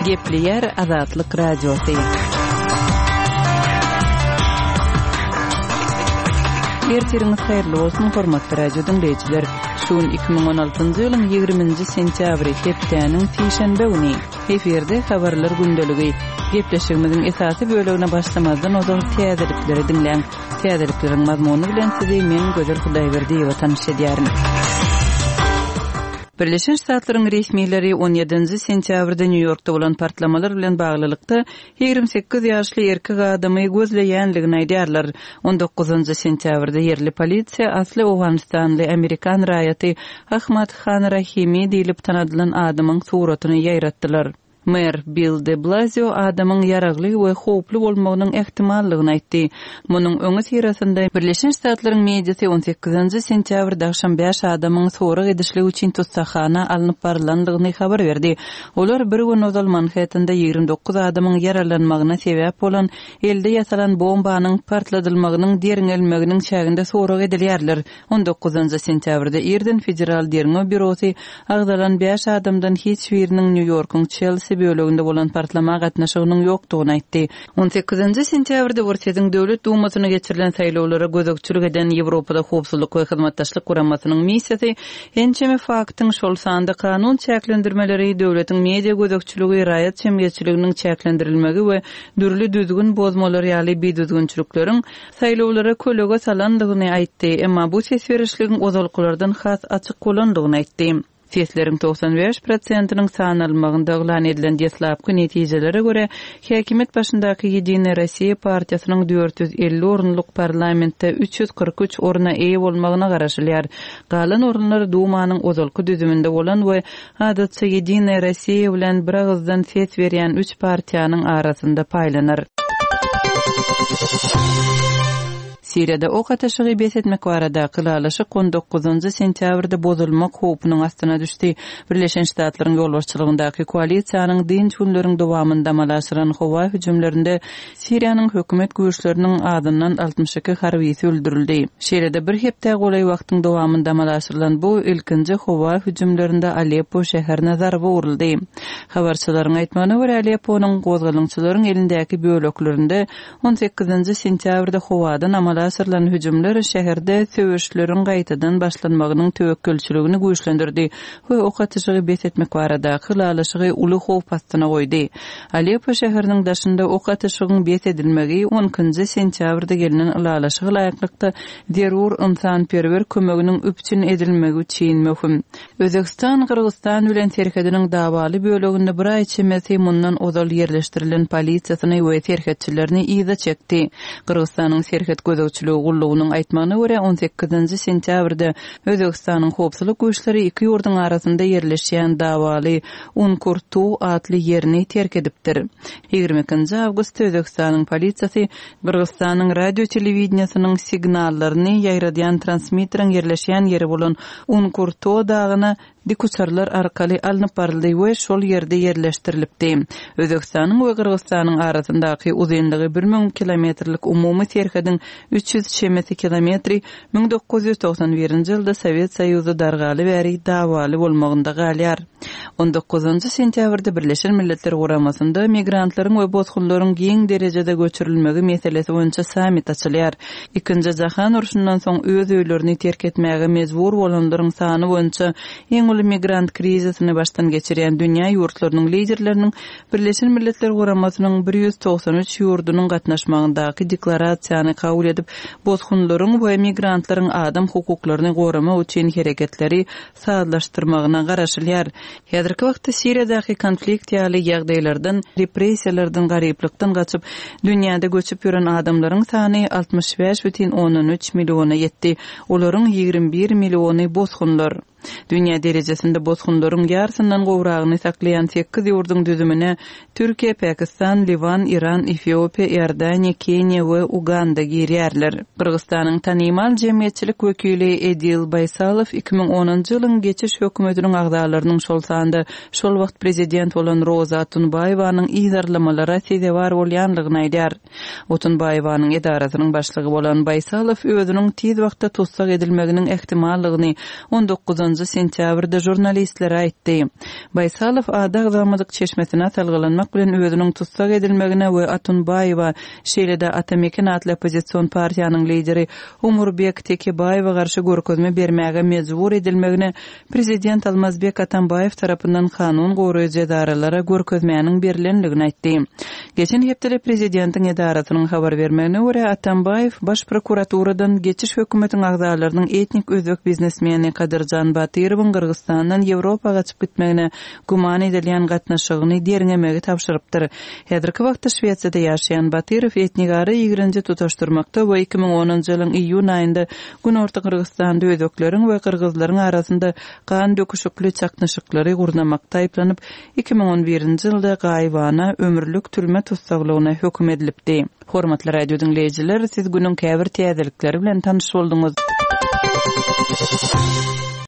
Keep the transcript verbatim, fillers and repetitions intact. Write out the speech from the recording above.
Gepli yer Azatlyk radiosu. Ertiriniz hayırlı olsun, hormatly radio dinleyijiler. Şuun iki bin on altyncı ýylyň ýygrimiňji sentýabry hepdeniň sişenbe güni. Eferde habarlar gündöligi. Gepleşigimiziň esasy bölegine başlamazdan ozal täzelikleri dinleň. Täzelikleriň mazmuny bilen sizi men Gözel Hudaýberdiýewa tanış edýärin. Birleşen Ştatlaryň resmiýetleri on ýedinji sentýabrda New Yorkda bolan partlamalar bilen baglylykda ýygrimi sekkiz ýaşly erkek adamy gözleýänligini aýdýarlar. on dokuzunji sentýabrda yerli polisiýa asly Awganistanly Amerikan raýaty Ahmad Khan Rahimi diýilip tanadylan adamyň suratyny ýaýratdylar. Mayor Bill de Blasio adamyň ýaragly we howply bolmagynyň ehtimallygyny aýtdy. Munyň öňe sirasynda Birleşen Ştatlaryň mediasy on sekkizinji sentýabrda akşam beş adamyň sorak edişligi üçin tutsakhana alınıp barlandygyny habar berdi. Olar bir gün ozal Manhattan'da ýygrimi dokuz adamyň yaralanmagyna sebäp bolan elde ýasalan bombanyň partladylmagynyň deriňelmeginiň şäginde sorak edilýärler. on dokuzunji sentýabrda Irden Federal Deriňe Bürosy agdalan beş adamdan hiç biriniň New Yorkyň Chelsea böleginde bolan partlama gatnaşygynyň ýokdugyny aýtdy. on sekkizinji sentýabrda Ortiýadyň döwlet dumasyna geçirilen saýlawlara gözükçülük eden Ýewropada howpsuzlyk we hyzmatdaşlyk guramasynyň missiýasy ençeme faktyň şol sanda kanun çäklendirmeleri, döwletiň media gözükçüligi, raýat jemgyýetçiliginiň çäklendirilmegi we dürli düzgün bozmalary ýaly bedüzgünçilikleriň saýlawlara kölege salandygyny aýtdy. Emma bu sesberişligiň ozalkylardan has açyk bolandygyny aýtdy. Sesleriň doksan beş prosentiniň sanalmagynda elan edilen deslapky netijelere göre häkimet başyndaky Ýedini Rossiýa partiýasynyň dört yüz elli orunluk parlamentde üç yüz kırk üç oruna eýe bolmagyna garaşylýar. Galan orunlar Dumanyň ozalky düzüminde bolan we adatça Ýedini Rossiýa bilen bir agızdan ses berýän üç partiýanyň arasynda paýlanar. Siriýada ok ataşygy besetmek barada kylalaşyk on dokuzunji sentýabrda bozulmak howpunyň astyna düşdi. Birleşen Ştatlaryň ýolbaşçylygyndaky koalisiýanyň dinç günleriň dowamynda amalaşylan howa hüjümlerinde Siriýanyň hökümet güýçleriniň adyndan altmış iki harbiýsi öldürildi. Şeýlede bir hepde golay wagtyň dowamynda amalaşylan bu ilkinji howa hüjümlerinde Aleppo şäherine zarba uruldy. Habarçylaryň aýtmagyna görä Alepponyň gozgalyňçylaryň elindäki böleklerinde on sekkizinji sentýabrda howadan amala asırlan hüjümler şäherde söwüşleriň gaýtadan başlanmagynyň töwekkülçiligini güýçlendirdi we ok atyşygy besetmek barada kylalaşygy uly howp astyna goýdy. Aleppo şäheriniň daşynda ok atyşygyň besedilmegi onuncu sentýabrda gelinen ulalaşygy laýaklykda derur insanperwer kömeginiň üpçün edilmegi üçin möhüm. Özbekistan, Kyrgyzstan bilen terkediniň dawaly böleginde bir ay içinde mundan ozal yerleşdirilen polisiýasyny we terketçilerini ýyza çekdi. Kyrgyzstanyň terket gözükçüligi gullugynyň aýtmagyna görä on sekkizinji sentýabrda Özbekistanyň howpsuzlyk güýçleri iki ýurdun arasynda yerleşýän dawaly Unkurtu adly ýerini terk edipdir. ýygrimi ikinji awgust Özbekistanyň polisiýasy Kyrgyzstanyň radio telewizionynyň signallaryny ýaýradýan transmitteriň yerleşýän ýeri bolan Unkurtu dagyna dikuçarlar arkaly alınıp baryldy we şol ýerde yerleşdirilipdi. Özbekistanyň we Kyrgyzstanyň arasyndaky uzunlygy bir ming kilometrlik umumy terkediň üç yüz şemeti kilometri bin dokuz yüz doksan birinji ýylda Sowet Soýuzy dargaly bäri dawaly bolmagynda galýar. on dokuzunji sentýabrda Birleşen Milletler Guramasynda migrantlaryň we bozgunlaryň giň derejede göçürilmegi meselesi boýunça sammit açylýar. Ikinji jahan uruşundan soň öz öýlerini terk etmäge mezbur bolanlaryň sany boýunça eň uly migrant krizisini başdan geçirýän dünýä ýurtlarynyň liderleriniň Birleşen Milletler Guramasynyň bir yüz doksan üç ýurdunyň gatnaşmagyndaky deklarasiýany kabul edip bozgunlaryň we migrantlaryň adam hukuklaryny gorama üçin hereketleri saýlaşdyrmagyna garaşylýar. Häzirki wagtda Siriýadaky konflikt ýaly ýagdaýlardan, repressiýalardan, garyplykdan gaçyp dünýäde göçüp ýören adamlaryň sany altmış beş бүтүн onuň üç milliona ýetdi. Olaryň ýygrimi bir milliony bozgunlar. Dünya derejesinde bozgunlaryň ýarysyndan gowragyny saklayan sekiz ýurdun düzümine Türkiýe, Pakistan, Livan, Iran, Etiopiýa, Iordaniýa, Keniýa we Uganda girýärler. Kyrgyzstanyň tanymal jemgyýetçilik wekili Edil Baysalow iki bin onuncu ýylyň geçiş hökümetiniň agdalarynyň şol sanda şol wagt prezident bolan Roza Tunbaýewanyň ýyzarlamalary sebäp bolýanlygyny aýdýar. Tunbaýewanyň edarasynyň başlygy bolan Baysalow özüniň tiz wagtda tutsak edilmeginiň ehtimallygyny on dokuzunju dokuzunjy sentýabrda jurnalistlere aýtdy. Baýsalow ada agzamadyk çeşmesine salgylanmak bilen özüniň tutsak edilmegine we Atunbaýewa şeýlede Atamekin atly opozisiýon partiýanyň lideri Umurbek Tekebaýewa garşy görkezme bermäge mejbur edilmegine prezident Almazbek Atambaýew tarapyndan kanun goraýjy edaralara görkezmäniň berilenligini aýtdy. Geçen hepde prezidentiň edarasynyň habar bermegine görä Atambaýew baş prokuraturadan geçiş hökümetiň agzalarynyň etnik özbek biznesmeni Kadirjan Batyrowyň Kyrgyzstandan Ýewropaga çykyp gitmegine guman edilen gatnaşygyny derňemegi tapşyrypdyr. Häzirki wagtda Şweýçýada ýaşaýan Batyrow etnigary ýigrinji tutaşdyrmakda we iki ming onunjy ýylyň iýun aýynda Günorta Kyrgyzstanda özbekleriň we kyrgyzlaryň arasynda kan döküşikli çaknaşyklary gurnamakda aýplanyp iki ming on birinji ýylda gaýbana ömürlük türme tutsaglygyna höküm edilipdi. Hormatly radio dinleýijiler, siz günüň käbir täzelikleri bilen tanyş boldunuz.